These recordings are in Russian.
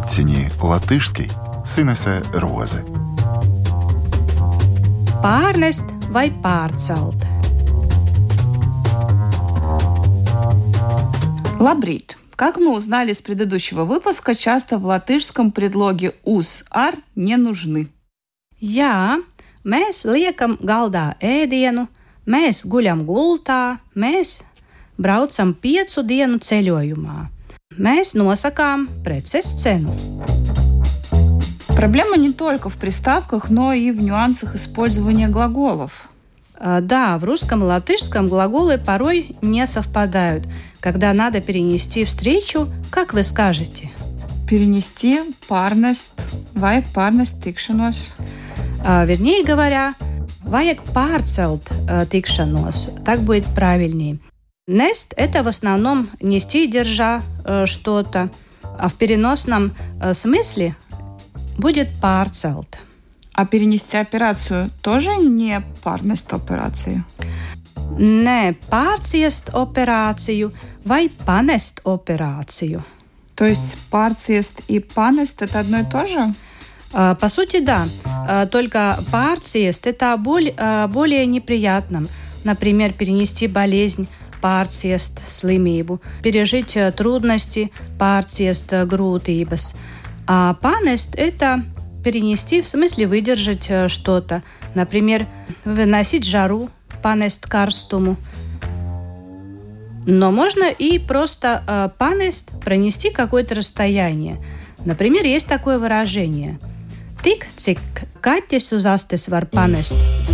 Cini latviski Sinese Roze. Pārnest vai pārcelt? Labrīt! Как мы узнали из предыдущего выпуска, часто в латышском предлоги «us», «ar» не нужны. Jā, mēs liekam galdā ēdienu, mēs guļam gultā, mēs braucam 5 dienu ceļojumā. Mēs nosakām preces цену. Проблема не только в приставках, но и в нюансах использования глаголов. Да, в русском и латышском глаголы порой не совпадают. Когда надо перенести встречу, как вы скажете? Перенести, pārnest, vajag pārnest tikšanos. Вернее говоря, vajag pārcelt tikšanos. Так будет правильнее. Nest – это в основном нести, держа что-то, а в переносном смысле будет pārcelt. А перенести операцию тоже не pārnest операцию? Nē, pārciest operāciju vai panest operācию. То есть pārciest и panest – это одно и то же? По сути, да. Только pārciest – это более неприятно. Например, перенести болезнь, pārciest slimību, пережить трудности, pārciest grūtības. А panest – это перенести, в смысле выдержать что-то. Например, выносить жару, panest karstumu. Но можно и просто panest пронести какое-то расстояние. Например, есть такое выражение: tik, cik kaķis uz astes var panest.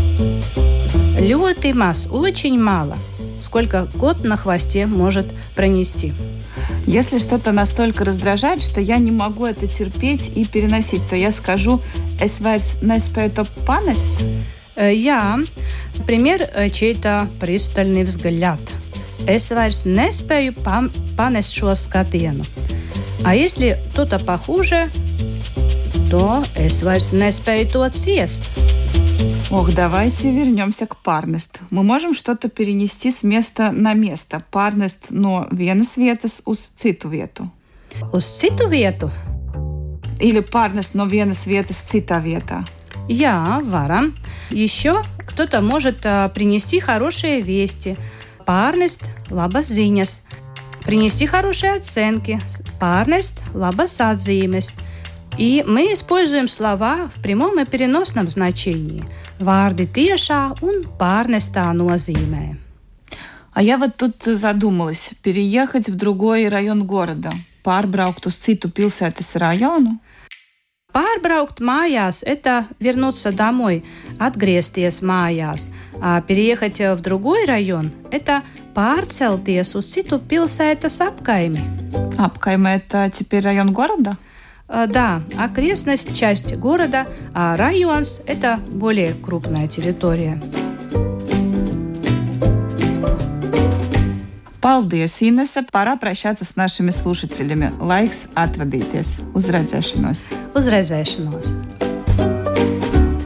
Ļoti maz, очень мало. Сколько кот на хвосте может пронести. Если что-то настолько раздражает, что я не могу это терпеть и переносить, то я скажу «es vairs nespēju to panest». Jā, например, чей-то пристальный взгляд. Es vairs nespēju panest šo skatienu. А если кто-то похуже, то es vairs nespēju to ciest. Ох, давайте вернемся к pārnest. Мы можем что-то перенести с места на место. Pārnest no vienas vietas uz citu vietu. Uz citu vietu? Или pārnest no vienas vietas citā vietā. Jā, varam. Еще кто-то может принести хорошие вести. Pārnest labas ziņas. Принести хорошие оценки. Pārnest labas atzīmes. И мы используем слова в прямом и переносном значении. Vārdi tiešā un pārnestā nozīmē. А я вот тут задумалась. Переехать в другой район города. Pārbraukt uz citu pilsētas rajonu. Pārbraukt mājās – это вернуться домой, atgriezties mājās. А переехать в другой район – это pārcelties uz citu pilsētas apkaimi. Apkaime – это теперь район города? Да, окрестность – часть города, а районс – это более крупная территория. Paldies, Inese! Пора прощаться с нашими слушателями. Laiks atvadīties. Uz redzēšanos! Uz redzēšanos!